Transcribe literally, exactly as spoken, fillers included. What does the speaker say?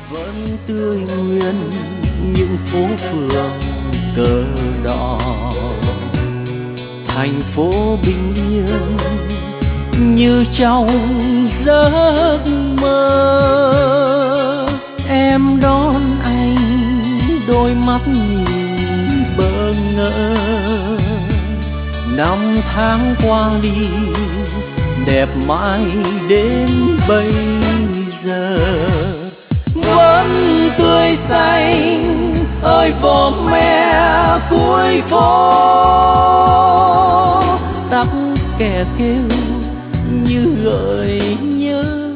vẫn tươi nguyên những phố phường cờ đỏ, thành phố bình yên như trong giấc mơ. Em đón anh đôi mắt nhìn bơ ngỡ, năm tháng qua đi đẹp mãi đến bây giờ. Vẫn tươi xanh ơi phố mẹ cuối phố, tắc kè kêu như gợi nhớ